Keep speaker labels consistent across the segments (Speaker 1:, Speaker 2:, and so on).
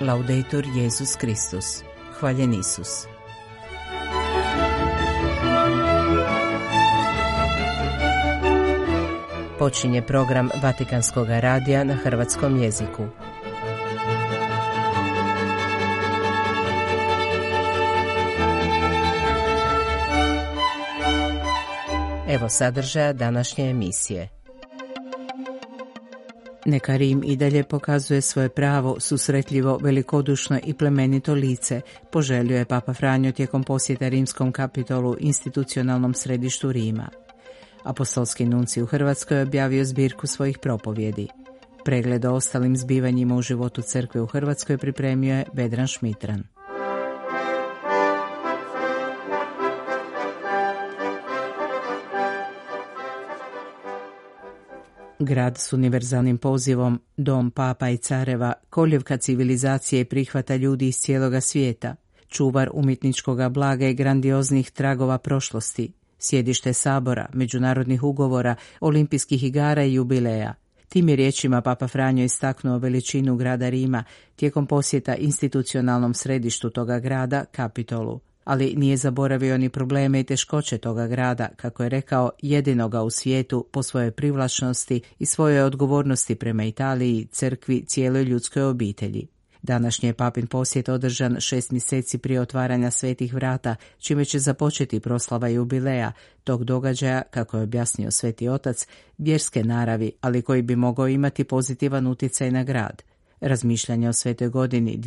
Speaker 1: Laudetur Jesus Kristus. Hvaljen Isus. Počinje program Vatikanskog radija na hrvatskom jeziku. Evo sadržaja današnje emisije. Neka Rim i dalje pokazuje svoje pravo, susretljivo, velikodušno i plemenito lice, poželio je Papa Franjo tijekom posjeta rimskom kapitolu, institucionalnom središtu Rima. Apostolski nuncij u Hrvatskoj objavio zbirku svojih propovjedi. Pregled o ostalim zbivanjima u životu crkve u Hrvatskoj pripremio je Vedran Šmitran. Grad s univerzalnim pozivom, dom papa i careva, koljevka civilizacije i prihvata ljudi iz cijeloga svijeta, čuvar umjetničkoga blaga i grandioznih tragova prošlosti, sjedište sabora, međunarodnih ugovora, olimpijskih igara i jubileja. Tim je riječima Papa Franjo istaknuo veličinu grada Rima tijekom posjeta institucionalnom središtu toga grada, Kapitolu. Ali nije zaboravio ni probleme i teškoće toga grada, kako je rekao, jedinoga u svijetu po svojoj privlačnosti i svojoj odgovornosti prema Italiji, crkvi, cijeloj ljudskoj obitelji. Današnji je papin posjet održan 6 mjeseci prije otvaranja svetih vrata, čime će započeti proslava jubileja, tog događaja, kako je objasnio Sveti Otac, vjerske naravi, ali koji bi mogao imati pozitivan utjecaj na grad. Razmišljanje o svetoj godini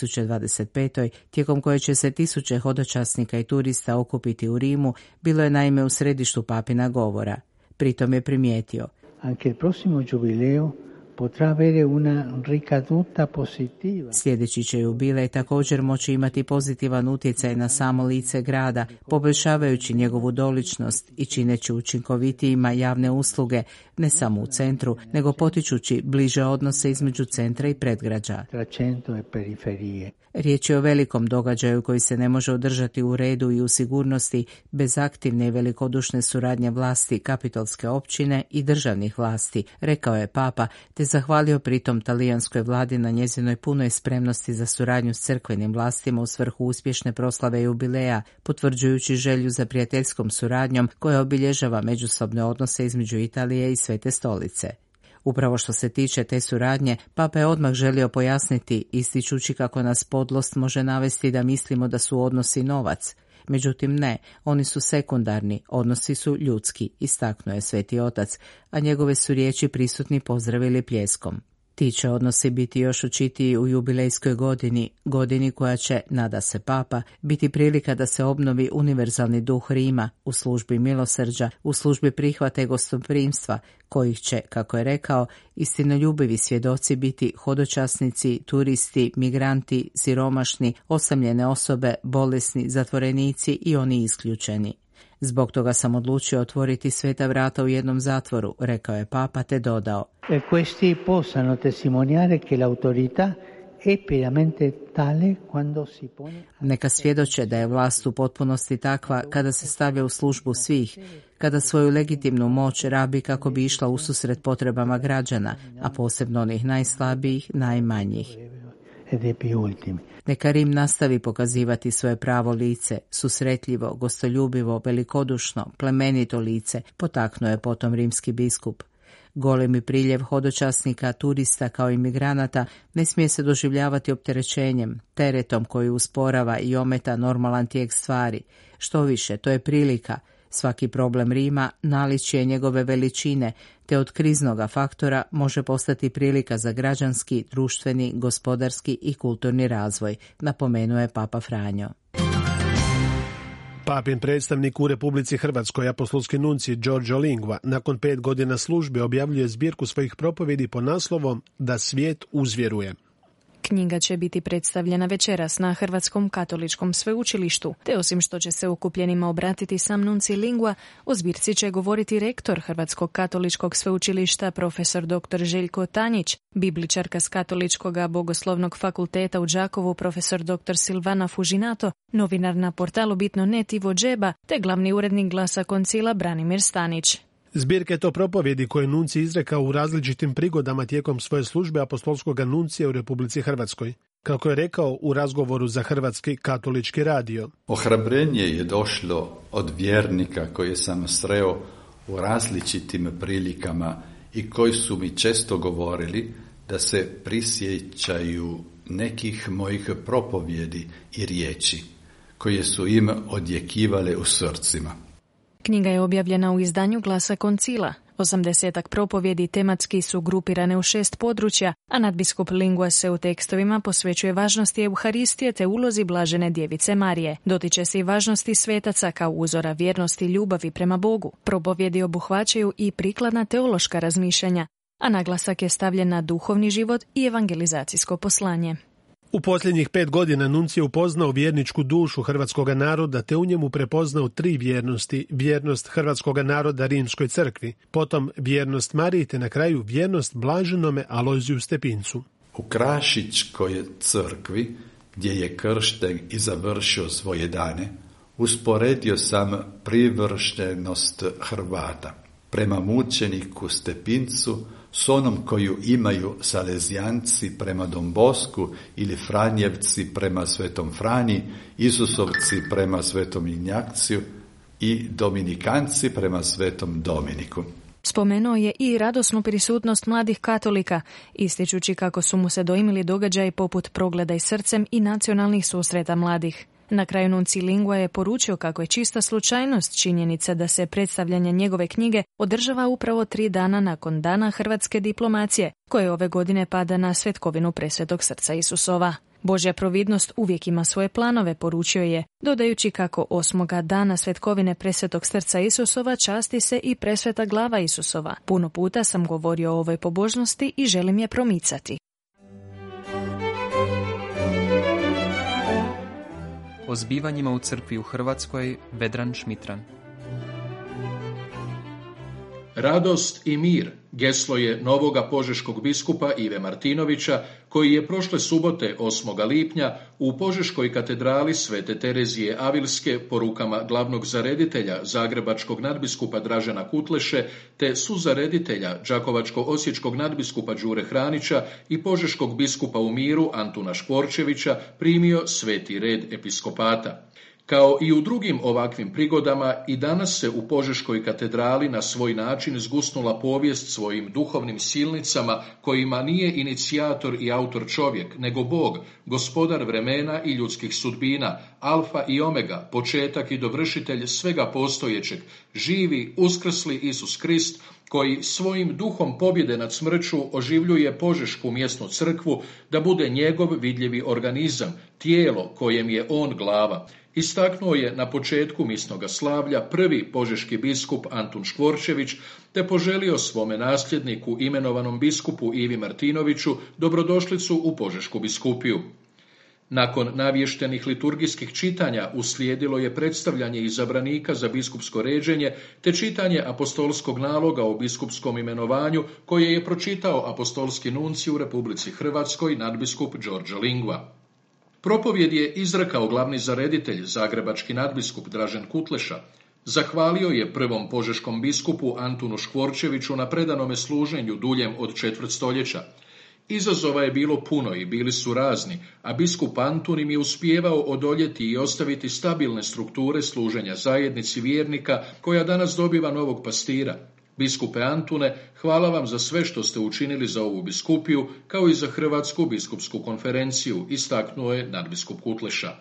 Speaker 1: 2025. tijekom koje će se tisuće hodočasnika i turista okupiti u Rimu, bilo je naime u središtu papina govora. Pritom je primijetio:
Speaker 2: Anche il prossimo giubileo potrà avere una ricaduta positiva.
Speaker 1: Sljedeći će jubilej također moći imati pozitivan utjecaj na samo lice grada, poboljšavajući njegovu doličnost i čineći učinkovitijima javne usluge, ne samo u centru, nego potičući bliže odnose između centra i predgrađa.
Speaker 2: Tra centro e periferije.
Speaker 1: Riječ je o velikom događaju koji se ne može održati u redu i u sigurnosti bez aktivne i velikodušne suradnje vlasti kapitolske općine i državnih vlasti, rekao je Papa, te zahvalio pritom talijanskoj vladi na njezinoj punoj spremnosti za suradnju s crkvenim vlastima u svrhu uspješne proslave jubileja, potvrđujući želju za prijateljskom suradnjom koja obilježava međusobne odnose između Italije i Svete stolice. Upravo što se tiče te suradnje, Papa je odmah želio pojasniti, ističući kako nas podlost može navesti da mislimo da su odnosi novac. Međutim ne, oni su sekundarni, odnosi su ljudski, istaknuo je Sveti Otac, a njegove su riječi prisutni pozdravili pljeskom. Ti će odnosi biti još očitiji u jubilejskoj godini, godini koja će, nada se Papa, biti prilika da se obnovi univerzalni duh Rima u službi milosrđa, u službi prihvata i gostoprimstva, kojih će, kako je rekao, istinoljubivi svjedoci biti hodočasnici, turisti, migranti, siromašni, osamljene osobe, bolesni, zatvorenici i oni isključeni. Zbog toga sam odlučio otvoriti sveta vrata u jednom zatvoru, rekao je Papa, te dodao:
Speaker 2: E questi possano testimoniare che l'autorità è pienamente tale quando si pone.
Speaker 1: Neka svjedoče da je vlast u potpunosti takva kada se stavlja u službu svih, kada svoju legitimnu moć rabi kako bi išla ususret potrebama građana, a posebno onih najslabijih, najmanjih. Neka Rim nastavi pokazivati svoje pravo lice, susretljivo, gostoljubivo, velikodušno, plemenito lice, potaknuo je potom rimski biskup. Golemi priljev hodočasnika, turista kao i migranata ne smije se doživljavati opterećenjem, teretom koji usporava i ometa normalan tijek stvari. Što više, to je prilika. Svaki problem Rima naličje njegove veličine, te od kriznoga faktora može postati prilika za građanski, društveni, gospodarski i kulturni razvoj, napomenuo je Papa Franjo.
Speaker 3: Papin predstavnik u Republici Hrvatskoj, apostolski nuncij Giorgio Lingua, nakon 5 godina službe objavljuje zbirku svojih propovjedi pod naslovom Da svijet uzvjeruje.
Speaker 4: Knjiga će biti predstavljena večeras na Hrvatskom katoličkom sveučilištu, te osim što će se okupljenima obratiti sam nuncij Lingua, o zbirci će govoriti rektor Hrvatskog katoličkog sveučilišta profesor dr. Željko Tanjić, bibličarka s Katoličkog bogoslovnog fakulteta u Đakovu profesor dr. Silvana Fužinato, novinar na portalu Bitno.net Ivo Džeba, te glavni urednik Glasa Koncila Branimir Stanić.
Speaker 3: Zbirke to propovjedi koje nuncij izrekao u različitim prigodama tijekom svoje službe apostolskog nuncija u Republici Hrvatskoj. kako je rekao u razgovoru za Hrvatski katolički radio.
Speaker 5: Ohrabrenje je došlo od vjernika koje sam sreo u različitim prilikama i koji su mi često govorili da se prisjećaju nekih mojih propovjedi i riječi koje su im odjekivale u srcima.
Speaker 4: Knjiga je objavljena u izdanju Glasa Koncila. 80 propovjedi tematski su grupirane u 6 područja, a nadbiskup Lingua se u tekstovima posvećuje važnosti Euharistije te ulozi Blažene Djevice Marije. Dotiče se i važnosti svetaca kao uzora vjernosti i ljubavi prema Bogu. Propovjedi obuhvaćaju i prikladna teološka razmišljanja, a naglasak je stavljen na duhovni život i evangelizacijsko poslanje.
Speaker 3: U posljednjih 5 godina nunc je upoznao vjerničku dušu hrvatskoga naroda te u njemu prepoznao 3 vjernosti: vjernost hrvatskoga naroda Rimskoj crkvi, potom vjernost Mariji te na kraju vjernost Blaženome Alojziju Stepincu.
Speaker 5: U Krašičkoj crkvi, gdje je kršten i završio svoje dane, usporedio sam privrštenost Hrvata prema mučeniku Stepincu s onom koju imaju Salezijanci prema Don Bosku ili Franjevci prema Svetom Franji, Isusovci prema Svetom Ignjaciju i Dominikanci prema Svetom Dominiku.
Speaker 4: Spomenuo je i radosnu prisutnost mladih katolika, ističući kako su mu se doimili događaji poput Progledaj srcem i nacionalnih susreta mladih. Na kraju nunci Lingua je poručio kako je čista slučajnost činjenica da se predstavljanje njegove knjige održava upravo 3 dana nakon Dana hrvatske diplomacije, koje ove godine pada na Svetkovinu Presvetog srca Isusova. Božja providnost uvijek ima svoje planove, poručio je, dodajući kako 8. dana Svetkovine Presvetog srca Isusova časti se i presveta glava Isusova. Puno puta sam govorio o ovoj pobožnosti i želim je promicati.
Speaker 6: O zbivanjima u crkvi u Hrvatskoj Vedran Šmitran.
Speaker 7: Radost i mir geslo je novoga požeškog biskupa Ive Martinovića, koji je prošle subote 8. lipnja u Požeškoj katedrali Svete Terezije Avilske po rukama glavnog zareditelja zagrebačkog nadbiskupa Dražena Kutleše te suzareditelja đakovačko-osječkog nadbiskupa Đure Hranića i požeškog biskupa u miru Antuna Škvorčevića primio sveti red episkopata. Kao i u drugim ovakvim prigodama, i danas se u Požeškoj katedrali na svoj način zgusnula povijest svojim duhovnim silnicama kojima nije inicijator i autor čovjek, nego Bog, gospodar vremena i ljudskih sudbina, alfa i omega, početak i dovršitelj svega postojećeg, živi, uskrsli Isus Krist, koji svojim duhom pobjede nad smrću oživljuje Požešku mjesnu crkvu da bude njegov vidljivi organizam, tijelo kojem je on glava. Istaknuo je na početku misnoga slavlja prvi požeški biskup Antun Škvorčević, te poželio svome nasljedniku, imenovanom biskupu Ivi Martinoviću, dobrodošlicu u Požešku biskupiju. Nakon navještenih liturgijskih čitanja uslijedilo je predstavljanje izabranika za biskupsko ređenje te čitanje apostolskog naloga o biskupskom imenovanju koje je pročitao apostolski nuncij u Republici Hrvatskoj nadbiskup Đorđe Lingua. Propovjed je izrekao glavni zareditelj, zagrebački nadbiskup Dražen Kutleša. Zahvalio je prvom požeškom biskupu Antunu Škvorčeviću na predanome služenju duljem od 4 stoljeća. Izazova je bilo puno i bili su razni, a biskup Antun im je uspijevao odoljeti i ostaviti stabilne strukture služenja zajednici vjernika koja danas dobiva novog pastira. Biskupe Antune, hvala vam za sve što ste učinili za ovu biskupiju, kao i za Hrvatsku biskupsku konferenciju, istaknuo je nadbiskup Kutleša.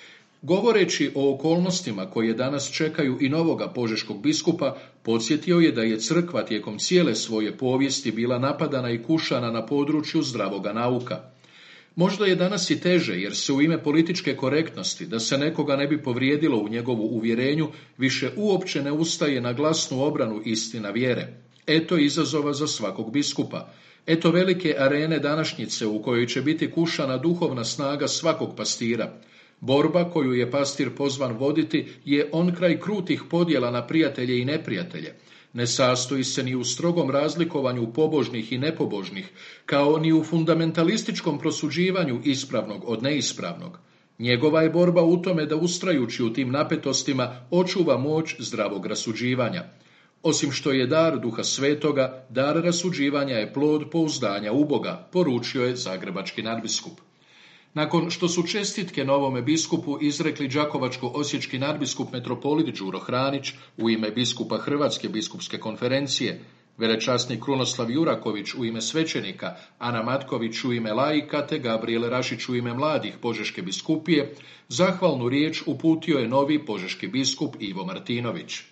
Speaker 7: Govoreći o okolnostima koje danas čekaju i novoga požeškog biskupa, podsjetio je da je crkva tijekom cijele svoje povijesti bila napadana i kušana na području zdravoga nauka. Možda je danas i teže, jer se u ime političke korektnosti, da se nekoga ne bi povrijedilo u njegovu uvjerenju, više uopće ne ustaje na glasnu obranu istina vjere. Eto izazova za svakog biskupa. Eto velike arene današnjice u kojoj će biti kušana duhovna snaga svakog pastira. Borba koju je pastir pozvan voditi je onkraj krutih podjela na prijatelje i neprijatelje. Ne sastoji se ni u strogom razlikovanju pobožnih i nepobožnih, kao ni u fundamentalističkom prosuđivanju ispravnog od neispravnog. Njegova je borba u tome da ustrajući u tim napetostima očuva moć zdravog rasuđivanja. Osim što je dar Duha Svetoga, dar rasuđivanja je plod pouzdanja u Boga, poručio je zagrebački nadbiskup. Nakon što su čestitke novome biskupu izrekli đakovačko-osječki nadbiskup metropolit Đuro Hranić u ime biskupa Hrvatske biskupske konferencije, velečasnik Krunoslav Juraković u ime svećenika, Ana Matković u ime laika te Gabriel Rašić u ime mladih Požeške biskupije, zahvalnu riječ uputio je novi požeški biskup Ivo Martinović.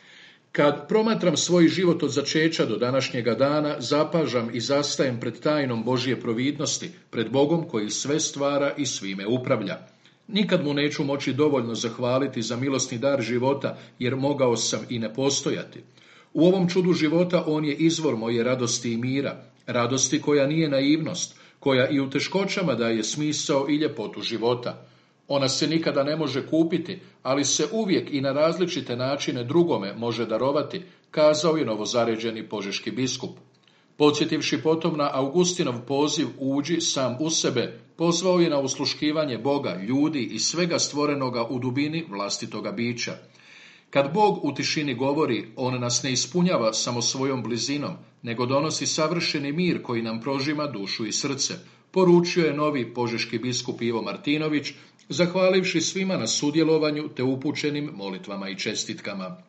Speaker 7: Kad promatram svoj život od začeća do današnjega dana, zapažam i zastajem pred tajnom Božje providnosti, pred Bogom koji sve stvara i svime upravlja. Nikad mu neću moći dovoljno zahvaliti za milosni dar života, jer mogao sam i ne postojati. U ovom čudu života on je izvor moje radosti i mira, radosti koja nije naivnost, koja i u teškoćama daje smisao i ljepotu života. Ona se nikada ne može kupiti, ali se uvijek i na različite načine drugome može darovati, kazao je novozaređeni požeški biskup. Podsjetivši potom na Augustinov poziv uđi sam u sebe, pozvao je na usluškivanje Boga, ljudi i svega stvorenoga u dubini vlastitoga bića. Kad Bog u tišini govori, on nas ne ispunjava samo svojom blizinom, nego donosi savršeni mir koji nam prožima dušu i srce, poručio je novi požeški biskup Ivo Martinović, zahvalivši svima na sudjelovanju te upućenim molitvama i čestitkama.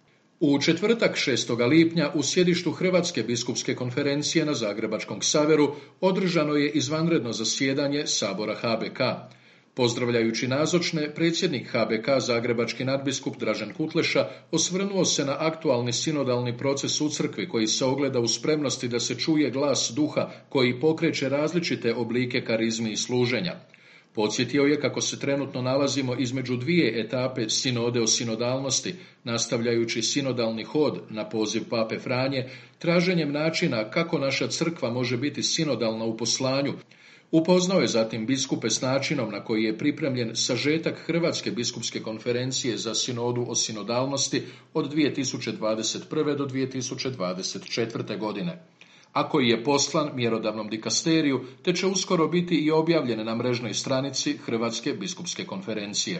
Speaker 7: U četvrtak 6. lipnja u sjedištu Hrvatske biskupske konferencije na Zagrebačkom Ksaveru održano je izvanredno zasjedanje Sabora HBK. Pozdravljajući nazočne, predsjednik HBK zagrebački nadbiskup Dražen Kutleša osvrnuo se na aktualni sinodalni proces u crkvi koji se ogleda u spremnosti da se čuje glas duha koji pokreće različite oblike karizmi i služenja. Podsjetio je kako se trenutno nalazimo između dvije etape sinode o sinodalnosti, nastavljajući sinodalni hod na poziv Pape Franje, traženjem načina kako naša crkva može biti sinodalna u poslanju. Upoznao je zatim biskupe s načinom na koji je pripremljen sažetak Hrvatske biskupske konferencije za sinodu o sinodalnosti od 2021. do 2024. godine, a koji je poslan mjerodavnom dikasteriju, te će uskoro biti i objavljen na mrežnoj stranici Hrvatske biskupske konferencije.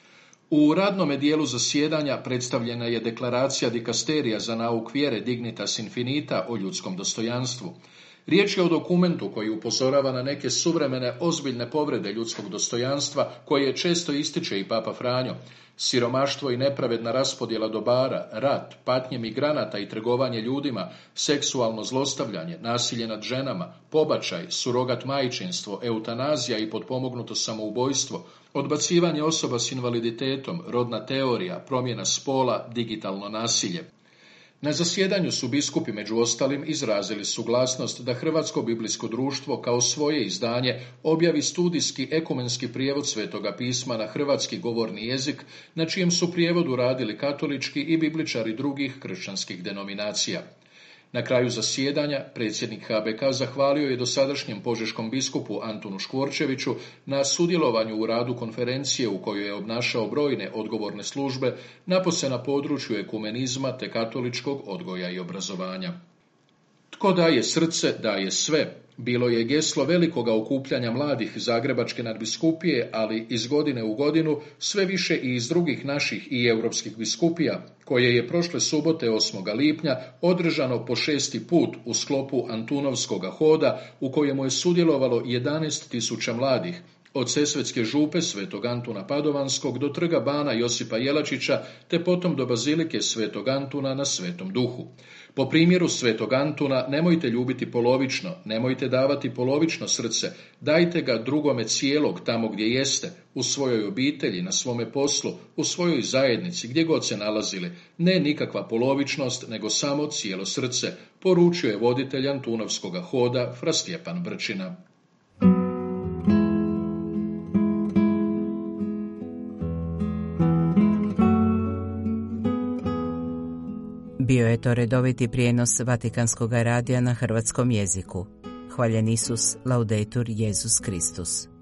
Speaker 7: U radnome dijelu zasjedanja predstavljena je deklaracija dikasterija za nauk vjere Dignitas Infinita o ljudskom dostojanstvu. Riječ je o dokumentu koji upozorava na neke suvremene ozbiljne povrede ljudskog dostojanstva koje često ističe i Papa Franjo. Siromaštvo i nepravedna raspodjela dobara, rat, patnje migranata i trgovanje ljudima, seksualno zlostavljanje, nasilje nad ženama, pobačaj, surogat majčinstvo, eutanazija i potpomognuto samoubojstvo, odbacivanje osoba s invaliditetom, rodna teorija, promjena spola, digitalno nasilje. Na zasjedanju su biskupi među ostalim izrazili suglasnost da Hrvatsko biblijsko društvo kao svoje izdanje objavi studijski ekumenski prijevod Svetoga pisma na hrvatski govorni jezik, na čijem su prijevodu radili katolički i bibličari drugih kršćanskih denominacija. Na kraju zasjedanja predsjednik HBK zahvalio je dosadašnjem požeškom biskupu Antunu Škvorčeviću na sudjelovanju u radu konferencije u kojoj je obnašao brojne odgovorne službe, napose na području ekumenizma te katoličkog odgoja i obrazovanja. Tko daje srce, daje sve. Bilo je geslo velikoga okupljanja mladih Zagrebačke nadbiskupije, ali iz godine u godinu sve više i iz drugih naših i europskih biskupija, koje je prošle subote 8. lipnja održano po 6. put u sklopu Antunovskoga hoda u kojemu je sudjelovalo 11.000 mladih, od Sesvetske župe Svetog Antuna Padovanskog do trga bana Josipa Jelačića, te potom do bazilike Svetog Antuna na Svetom Duhu. Po primjeru Svetog Antuna nemojte ljubiti polovično, nemojte davati polovično srce, dajte ga drugome cijelog tamo gdje jeste, u svojoj obitelji, na svome poslu, u svojoj zajednici, gdje god se nalazili. Ne nikakva polovičnost, nego samo cijelo srce, poručio je voditelj Antunovskoga hoda fra Stjepan Brčina.
Speaker 1: Bio je to redoviti prijenos Vatikanskog radija na hrvatskom jeziku. Hvaljen Isus, laudetur Jesus Kristus.